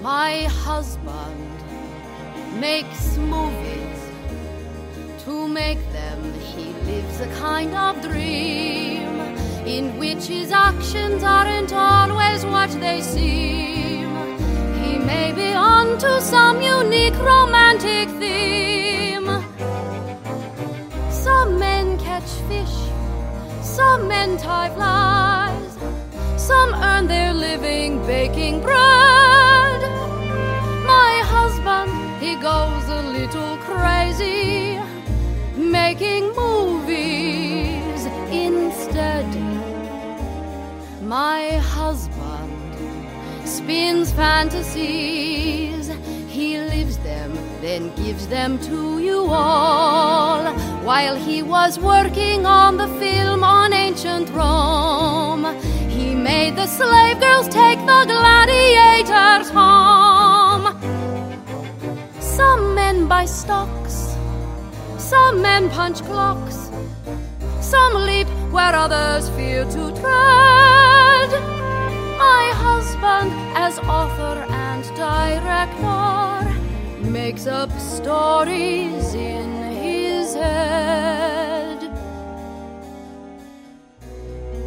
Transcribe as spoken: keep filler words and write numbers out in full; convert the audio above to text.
My husband makes movies. To make them, he lives a kind of dream in which his actions aren't always what they seem. He may be onto some unique romantic theme. Some men catch fish, some men tie flies, some earn their living baking bread. My husband, he goes a little crazy, making movies instead. My husband spins fantasies. He lives them, then gives them to you all. While he was working on the film on ancient Rome, he made the slave girls take the gladiators home. Some men buy stocks, some men punch clocks, some leap where others fear to tread. My husband, as author and director, makes up stories in his head.